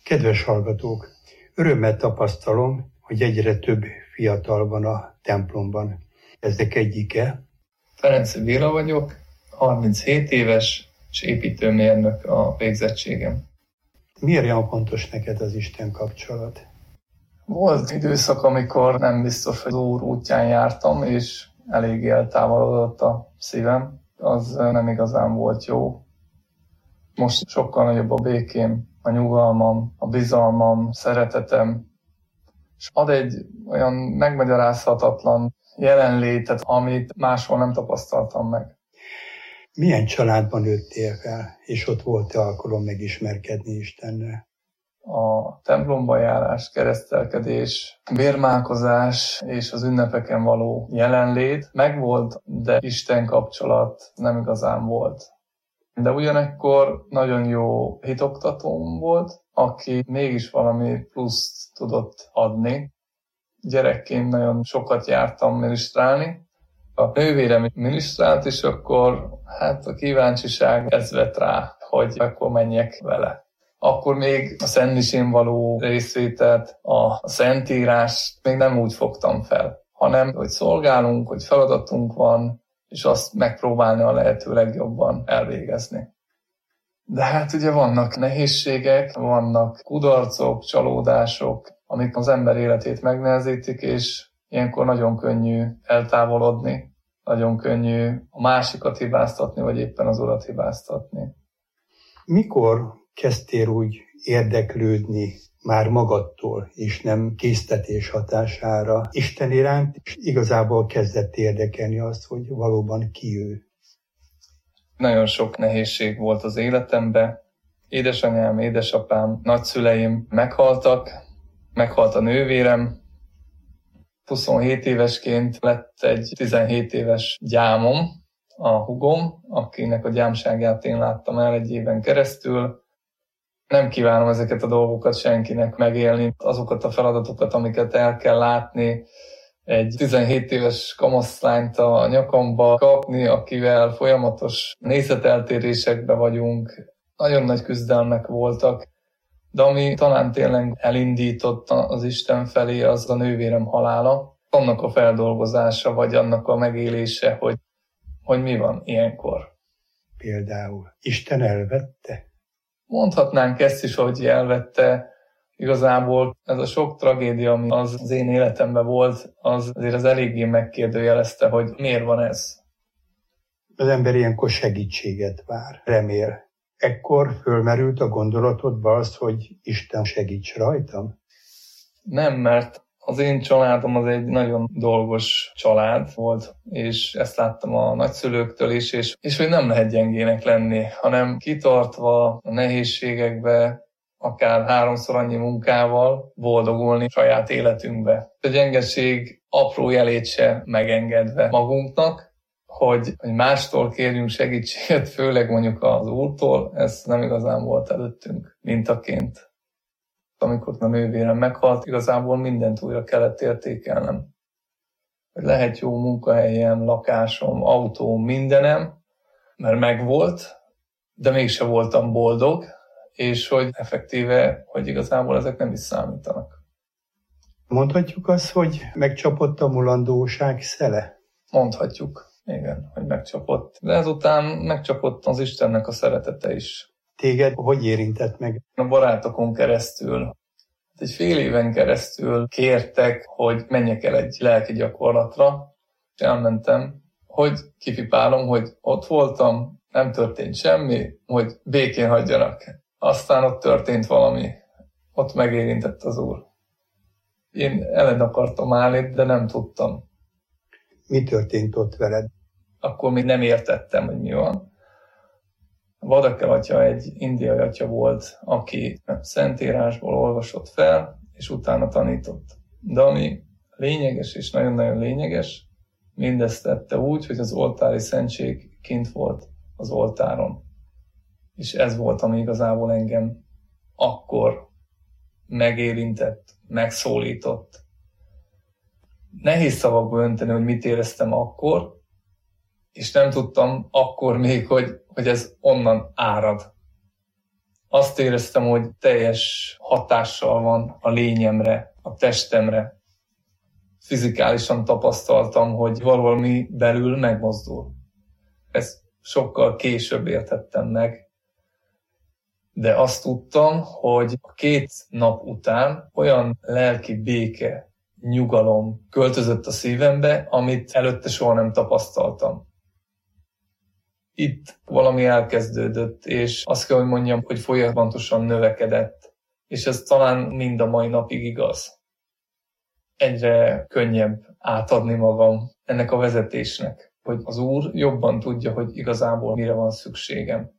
Kedves hallgatók, örömmel tapasztalom, hogy egyre több fiatal van a templomban. Ezek egyike? Ferenczy Béla vagyok, 37 éves, és építőmérnök a végzettségem. Miért olyan fontos neked az Isten kapcsolat? Volt időszak, amikor nem biztos, hogy az Úr útján jártam, és eléggé eltávolodott a szívem. Az nem igazán volt jó. Most sokkal nagyobb a békém, a nyugalmam, a bizalmam, szeretetem, és ad egy olyan megmagyarázhatatlan jelenlétet, amit máshol nem tapasztaltam meg. Milyen családban nőttél fel, és ott volt-e alkalom megismerkedni Istennel? A templomba járás, keresztelkedés, bérmálkozás és az ünnepeken való jelenlét megvolt, de Isten kapcsolat nem igazán volt. De ugyanekkor nagyon jó hitoktatóm volt, aki mégis valami pluszt tudott adni. Gyerekként nagyon sokat jártam minisztrálni. A nővérem minisztrált, és akkor a kíváncsiság ez vett rá, hogy akkor menjek vele. Akkor még a szentmisén való részvételt, a szentírást még nem úgy fogtam fel, hanem hogy szolgálunk, hogy feladatunk van, és azt megpróbálni a lehető legjobban elvégezni. De ugye vannak nehézségek, vannak kudarcok, csalódások, amik az ember életét megnehezítik, és ilyenkor nagyon könnyű eltávolodni, nagyon könnyű a másikat hibáztatni, vagy éppen az Urat hibáztatni. Mikor kezdtél úgy érdeklődni már magadtól, és nem késztetés hatására Isten iránt, és igazából kezdett érdekelni azt, hogy valóban ki ő? Nagyon sok nehézség volt az életemben. Édesanyám, édesapám, nagyszüleim meghaltak, meghalt a nővérem. 27 évesként lett egy 17 éves gyámom, a húgom, akinek a gyámságát én láttam el egy éven keresztül. Nem kívánom ezeket a dolgokat senkinek megélni, azokat a feladatokat, amiket el kell látni, egy 17 éves kamaszlányt a nyakamba kapni, akivel folyamatos nézeteltérésekbe vagyunk. Nagyon nagy küzdelmek voltak, de ami talán tényleg elindított az Isten felé, az a nővérem halála. Annak a feldolgozása, vagy annak a megélése, hogy mi van ilyenkor. Például Isten elvette? Mondhatnánk ezt is, hogy elvette. Igazából ez a sok tragédia, ami az én életemben volt, az azért az eléggé megkérdőjelezte, hogy miért van ez. Az ember ilyenkor segítséget vár, remél. Ekkor fölmerült a gondolatodba az, hogy Isten segíts rajtam? Nem, mert az én családom az egy nagyon dolgos család volt, és ezt láttam a nagyszülőktől is, és hogy nem lehet gyengének lenni, hanem kitartva a nehézségekbe, akár 3-szor annyi munkával boldogulni saját életünkbe. A gyengeség apró jelét se megengedve magunknak, hogy mástól kérjünk segítséget, főleg mondjuk az Úrtól, ez nem igazán volt előttünk mintaként. Amikor a nővérem meghalt, igazából mindent újra kellett értékelnem. Hogy lehet jó munkahelyem, lakásom, autóm, mindenem, mert megvolt, de mégse voltam boldog, és hogy effektíve, hogy igazából ezek nem is számítanak. Mondhatjuk azt, hogy megcsapott a mulandóság szele? Mondhatjuk, igen, hogy megcsapott. De ezután megcsapott az Istennek a szeretete is. Téged hogy érintett meg? A barátokon keresztül. Egy fél éven keresztül kértek, hogy menjek el egy lelki gyakorlatra, és elmentem, hogy kipipálom, hogy ott voltam, nem történt semmi, hogy békén hagyjanak. Aztán ott történt valami, ott megérintett az Úr. Én ellen akartam állni, de nem tudtam. Mi történt ott veled? Akkor még nem értettem, hogy mi van. Vadakel atya egy indiai atya volt, aki szentírásból olvasott fel, és utána tanított. De ami lényeges és nagyon-nagyon lényeges, mindezt tette úgy, hogy az oltári szentség kint volt az oltáron. És ez volt, ami igazából engem akkor megérintett, megszólított. Nehéz szavakba önteni, hogy mit éreztem akkor, és nem tudtam akkor még, hogy ez onnan árad. Azt éreztem, hogy teljes hatással van a lényemre, a testemre. Fizikálisan tapasztaltam, hogy valami belül megmozdul. Ezt sokkal később értettem meg, de azt tudtam, hogy 2 nap után olyan lelki béke, nyugalom költözött a szívembe, amit előtte soha nem tapasztaltam. Itt valami elkezdődött, és azt kell, hogy mondjam, hogy folyamatosan növekedett, és ez talán mind a mai napig igaz. Egyre könnyebb átadni magam ennek a vezetésnek, hogy az Úr jobban tudja, hogy igazából mire van szükségem.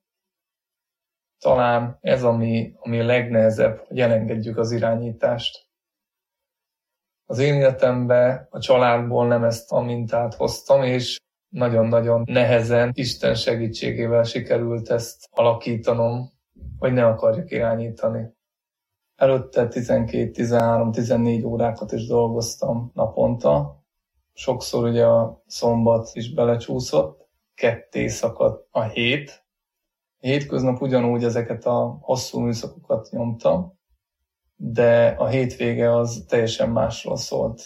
Talán ez ami a legnehezebb, hogy elengedjük az irányítást. Az én életemben a családból nem ezt a mintát hoztam, és nagyon-nagyon nehezen Isten segítségével sikerült ezt alakítanom, hogy ne akarjuk irányítani. Előtte 12, 13, 14 órákat is dolgoztam naponta. Sokszor ugye a szombat is belecsúszott, ketté szakadt a hét. Hétköznap ugyanúgy ezeket a hosszú műszakokat nyomtam, de a hétvége az teljesen másról szólt.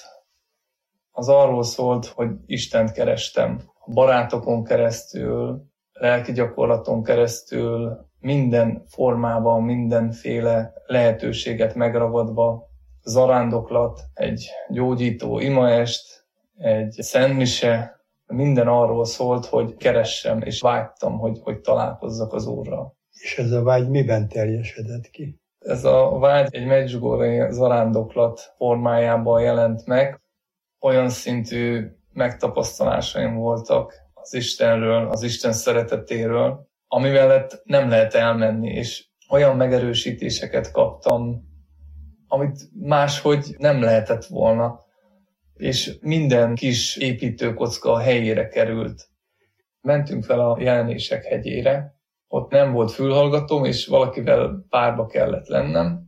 Az arról szólt, hogy Istent kerestem. A barátokon keresztül, lelki gyakorlaton keresztül, minden formában, mindenféle lehetőséget megragadva, zarándoklat, egy gyógyító imaest, egy szentmise, minden arról szólt, hogy keressem, és vágytam, hogy találkozzak az Úrral. És ez a vágy miben teljesedett ki? Ez a vágy egy medjugorje zarándoklat formájában jelent meg. Olyan szintű megtapasztalásaim voltak az Istenről, az Isten szeretetéről, ami mellett nem lehet elmenni, és olyan megerősítéseket kaptam, amit máshogy nem lehetett volna, és minden kis építőkocka a helyére került. Mentünk fel a Jelenések hegyére, ott nem volt fülhallgatóm, és valakivel párba kellett lennem,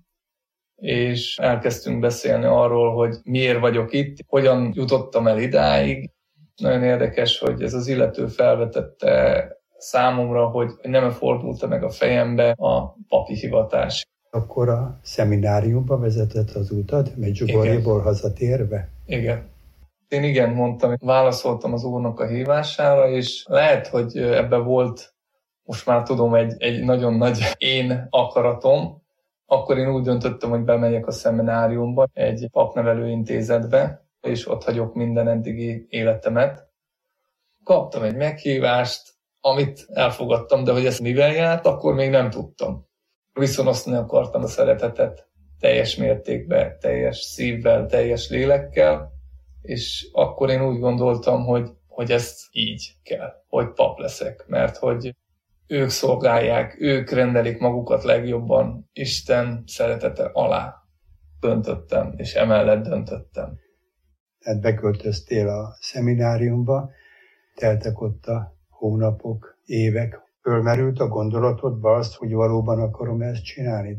és elkezdtünk beszélni arról, hogy miért vagyok itt, hogyan jutottam el idáig. Nagyon érdekes, hogy ez az illető felvetette számomra, hogy nem fordulta meg a fejembe a papi hivatás. Akkor a szemináriumba vezetett az utad, Medjugorjeból hazatérve? Igen. Én igen mondtam, válaszoltam az Úrnak a hívására, és lehet, hogy ebben volt, most már tudom, egy nagyon nagy én akaratom. Akkor én úgy döntöttem, hogy bemegyek a szemináriumba, egy papnevelő intézetbe, és ott hagyok minden eddigi életemet. Kaptam egy meghívást, amit elfogadtam, de hogy ez mivel járt, akkor még nem tudtam. Viszonozni akartam a szeretetet teljes mértékben, teljes szívvel, teljes lélekkel, és akkor én úgy gondoltam, hogy ezt így kell, hogy pap leszek, mert hogy ők szolgálják, ők rendelik magukat legjobban Isten szeretete alá. Döntöttem, és emellett döntöttem. Tehát beköltöztél a szemináriumba, teltek ott a hónapok, évek. Fölmerült a gondolatodba azt, hogy valóban akarom ezt csinálni?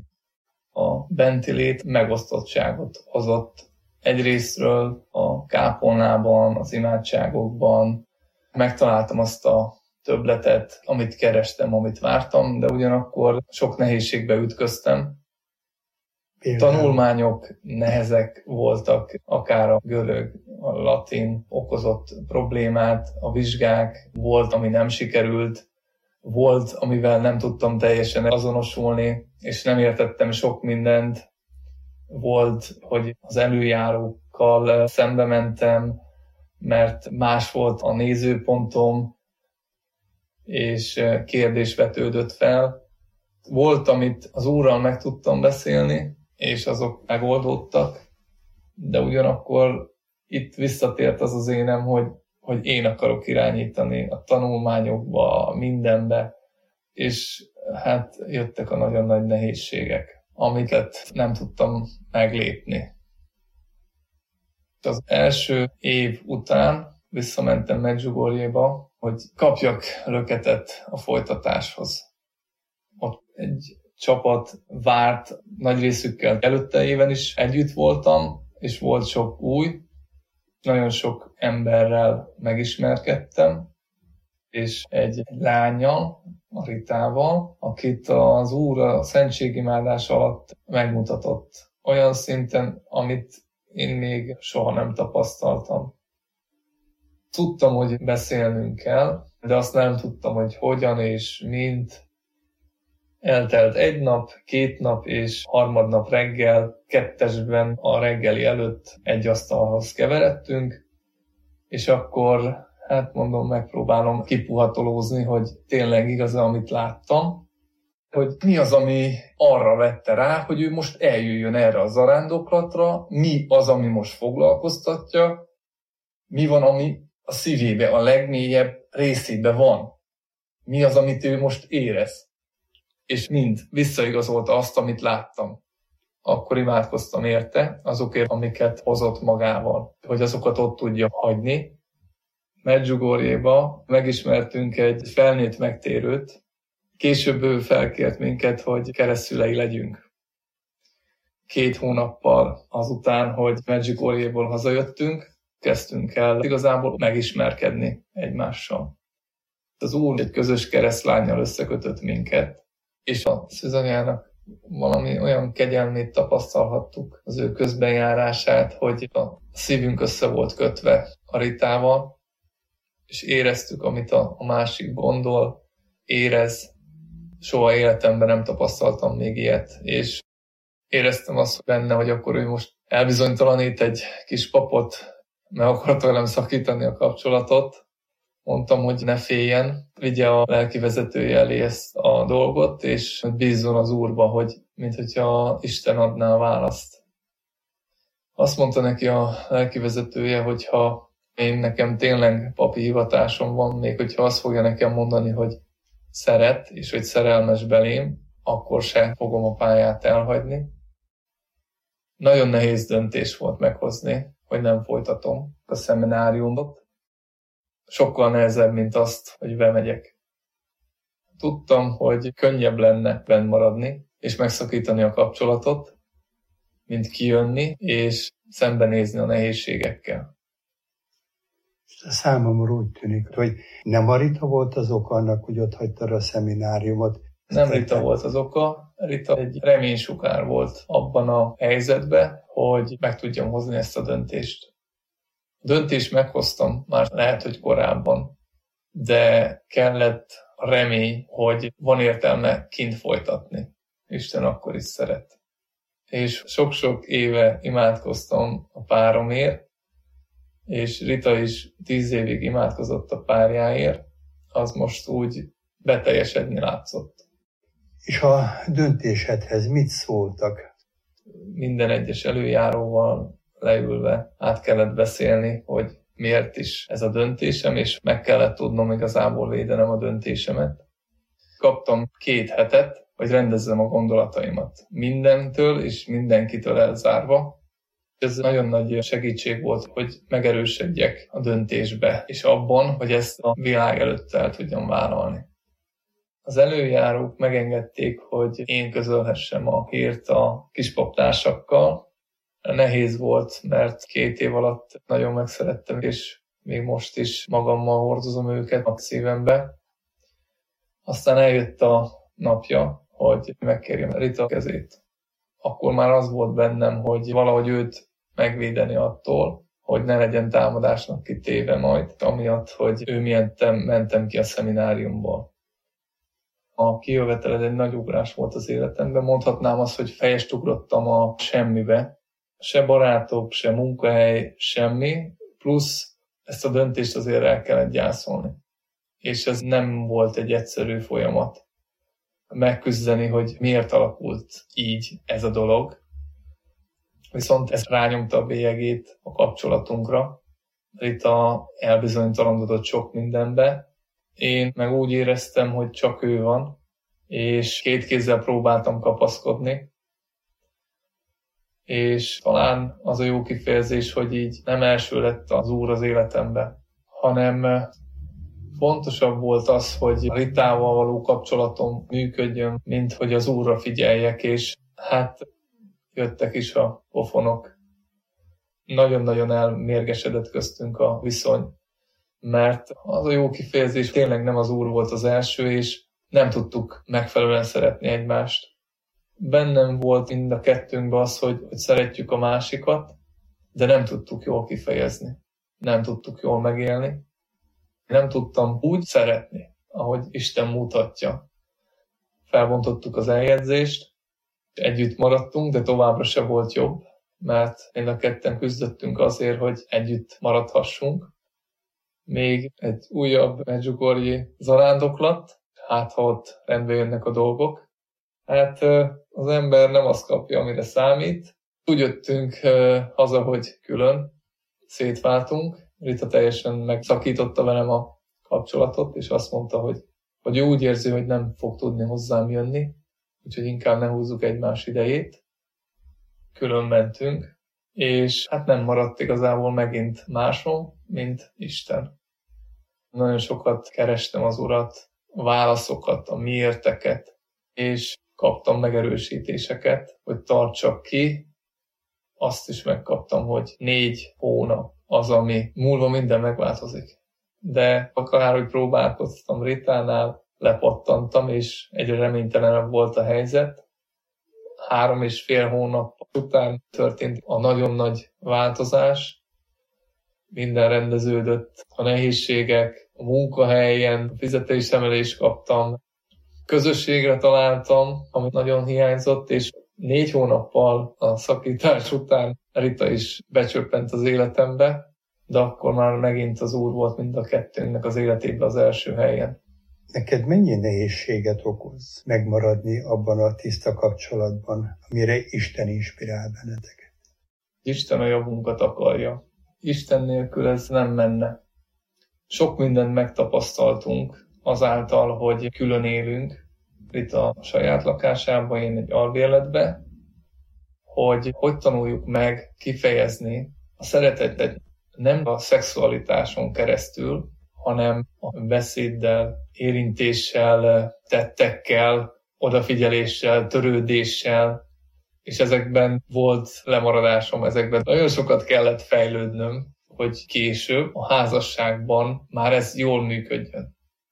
A benti lét megosztottságot hozott. Egyrésztről a kápolnában, az imádságokban megtaláltam azt a többletet, amit kerestem, amit vártam, de ugyanakkor sok nehézségbe ütköztem. Például tanulmányok nehezek voltak, akár a görög, a latin okozott problémát, a vizsgák, volt, ami nem sikerült, volt, amivel nem tudtam teljesen azonosulni, és nem értettem sok mindent. Volt, hogy az előjárókkal szembe mentem, mert más volt a nézőpontom, és kérdés vetődött fel. Volt, amit az Úrral meg tudtam beszélni, és azok megoldódtak, de ugyanakkor itt visszatért az az énem, hogy én akarok irányítani a tanulmányokba, mindenbe, és hát jöttek a nagyon nagy nehézségek, amiket nem tudtam meglépni. Az első év után visszamentem Medjugorjéba, hogy kapjak löketet a folytatáshoz. Ott egy csapat várt, nagy részükkel előtte éven is együtt voltam, és volt sok új, nagyon sok emberrel megismerkedtem, és egy lányjal, a Ritával, akit az Úr a szentségimádás alatt megmutatott. Olyan szinten, amit én még soha nem tapasztaltam. Tudtam, hogy beszélnünk kell, de azt nem tudtam, hogy hogyan és mint. Eltelt 1 nap, 2 nap és harmadnap reggel, 2-esben a reggeli előtt egy asztalhoz keveredtünk, és akkor, megpróbálom kipuhatolózni, hogy tényleg igaz, amit láttam, hogy mi az, ami arra vette rá, hogy ő most eljöjjön erre a zarándoklatra, mi az, ami most foglalkoztatja, mi van, ami a szívébe, a legmélyebb részébe van, mi az, amit ő most érez. És mind visszaigazolta azt, amit láttam. Akkor imádkoztam érte, azokért, amiket hozott magával, hogy azokat ott tudja hagyni. Medjugorjéba megismertünk egy felnőtt megtérőt, később ő felkért minket, hogy keresztszülei legyünk. 2 hónappal azután, hogy Medjugorjéból hazajöttünk, kezdtünk el igazából megismerkedni egymással. Az Úr egy közös keresztlánnyal összekötött minket, és a szűzanyának valami olyan kegyelmét tapasztalhattuk, az ő közbenjárását, hogy a szívünk össze volt kötve a Ritával, és éreztük, amit a másik gondol, érez. Soha életemben nem tapasztaltam még ilyet, és éreztem azt benne, hogy akkor ő most elbizonytalanít egy kis papot, meg akart velem szakítani a kapcsolatot. Mondtam, hogy ne féljen, vigye a lelkivezetője elé ezt a dolgot, és bízzon az Úrba, hogy minthogyha Isten adná a választ. Azt mondta neki a lelkivezetője, hogy ha nekem tényleg papi hivatásom van, még hogyha azt fogja nekem mondani, hogy szeret, és hogy szerelmes belém, akkor se fogom a pályát elhagyni. Nagyon nehéz döntés volt meghozni, hogy nem folytatom a szemináriumot. Sokkal nehezebb, mint azt, hogy bemegyek. Tudtam, hogy könnyebb lenne benn maradni, és megszakítani a kapcsolatot, mint kijönni, és szembenézni a nehézségekkel. Számomra úgy tűnik, hogy nem a Rita volt az oka annak, hogy ott hagytad a szemináriumot. Nem Rita volt az oka, Rita egy reménysugár volt abban a helyzetben, hogy meg tudjam hozni ezt a döntést. A döntést meghoztam már lehet, hogy korábban, de kellett a remény, hogy van értelme kint folytatni. Isten akkor is szeret. És sok-sok éve imádkoztam a páromért, és Rita is 10 évig imádkozott a párjáért, az most úgy beteljesedni látszott. És a döntésedhez mit szóltak? Minden egyes előjáróval leülve át kellett beszélni, hogy miért is ez a döntésem, és meg kellett tudnom igazából védenem a döntésemet. Kaptam 2 hetet, hogy rendezzem a gondolataimat. Mindentől és mindenkitől elzárva. Ez nagyon nagy segítség volt, hogy megerősödjek a döntésbe, és abban, hogy ezt a világ előtt el tudjam vállalni. Az előjárók megengedték, hogy én közölhessem a hírt a kispaptársakkal. Nehéz volt, mert 2 év alatt nagyon megszerettem, és még most is magammal hordozom őket a szívembe. Aztán eljött a napja, hogy megkérjem Rita kezét. Akkor már az volt bennem, hogy valahogy őt megvédeni attól, hogy ne legyen támadásnak kitéve majd, amiatt, hogy ő miatt mentem ki a szemináriumból. A kijöveteled egy nagy ugrás volt az életemben. Mondhatnám azt, hogy fejest ugrottam a semmibe. Se barátok, se munkahely, semmi. Plusz ezt a döntést azért el kellett gyászolni. És ez nem volt egy egyszerű folyamat. Megküzdeni, hogy miért alakult így ez a dolog. Viszont ez rányomta a bélyegét a kapcsolatunkra. Rita elbizonytalanodott sok mindenbe. Én meg úgy éreztem, hogy csak ő van, és 2 kézzel próbáltam kapaszkodni. És talán az a jó kifejezés, hogy így nem első lett az Úr az életembe, hanem fontosabb volt az, hogy a Ritával való kapcsolatom működjön, mint hogy az Úrra figyeljek, és jöttek is a pofonok. Nagyon-nagyon elmérgesedett köztünk a viszony, mert az a jó kifejezés, tényleg nem az Úr volt az első, és nem tudtuk megfelelően szeretni egymást. Bennem volt mind a kettőnkben az, hogy szeretjük a másikat, de nem tudtuk jól kifejezni. Nem tudtuk jól megélni. Nem tudtam úgy szeretni, ahogy Isten mutatja. Felbontottuk az eljegyzést, együtt maradtunk, de továbbra se volt jobb, mert mind a ketten küzdöttünk azért, hogy együtt maradhassunk. Még egy újabb Medjugorje zarándoklat, hát ha ott rendbe jönnek a dolgok. Hát az ember nem azt kapja, amire számít. Úgy jöttünk haza, hogy külön szétváltunk. Rita teljesen megszakította velem a kapcsolatot, és azt mondta, hogy ő úgy érzi, hogy nem fog tudni hozzám jönni, úgyhogy inkább ne húzzuk egymás idejét. Külön mentünk, és hát nem maradt igazából megint másom, mint Isten. Nagyon sokat kerestem az Urat, válaszokat, a miérteket, és kaptam megerősítéseket, hogy tartsak ki. Azt is megkaptam, hogy 4 hónap az, ami múlva minden megváltozik. De akárhogy próbálkoztam Ritánál, lepattantam, és egyre reménytelenebb volt a helyzet. 3,5 hónap után történt a nagyon nagy változás. Minden rendeződött, a nehézségek, a munkahelyen, a fizetésemelést kaptam. Közösségre találtam, amit nagyon hiányzott, és 4 hónappal a szakítás után Rita is becsöppent az életembe, de akkor már megint az Úr volt mind a kettőnknek az életében az első helyen. Neked mennyi nehézséget okoz megmaradni abban a tiszta kapcsolatban, amire Isten inspirál benneteket? Isten a javunkat akarja. Isten nélkül ez nem menne. Sok mindent megtapasztaltunk azáltal, hogy külön élünk. Rita a saját lakásában, én egy albérletbe, hogy tanuljuk meg kifejezni a szeretetet nem a szexualitáson keresztül, hanem a beszéddel, érintéssel, tettekkel, odafigyeléssel, törődéssel, és ezekben volt lemaradásom, ezekben nagyon sokat kellett fejlődnöm, hogy később a házasságban már ez jól működjön.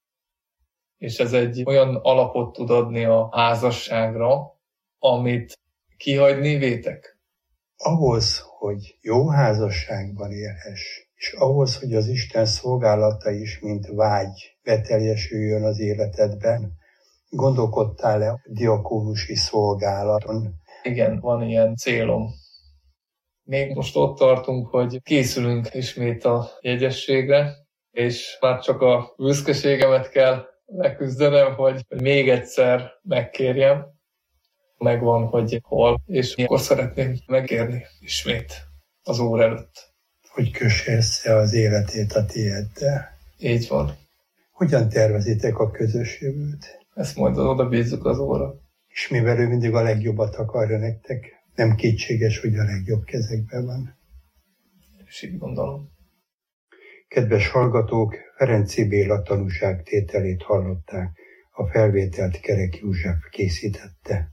És ez egy olyan alapot tud adni a házasságra, amit kihagyni vétek. Ahhoz, hogy jó házasságban élhess, és ahhoz, hogy az Isten szolgálata is, mint vágy, beteljesüljön az életedben, gondolkodtál-e a diakónusi szolgálaton? Igen, van ilyen célom. Még most ott tartunk, hogy készülünk ismét a jegyességre, és már csak a büszkeségemet kell leküzdenem, hogy még egyszer megkérjem. Megvan, hogy hol, és akkor szeretném megkérni ismét az Úr előtt. Hogy kösse össze az életét a tiéddel. Így van. Hogyan tervezitek a közös jövőt? Ezt majd oda bízzuk az Úrra. És mivel ő mindig a legjobbat akarja nektek, nem kétséges, hogy a legjobb kezekben van. És így gondolom. Kedves hallgatók, Ferenczy Béla tanúságtételét hallották. A felvételt Kerek József készítette.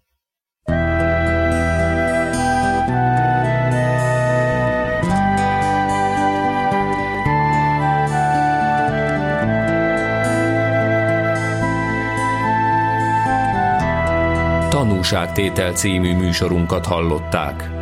Tanúságtétel című műsorunkat hallották.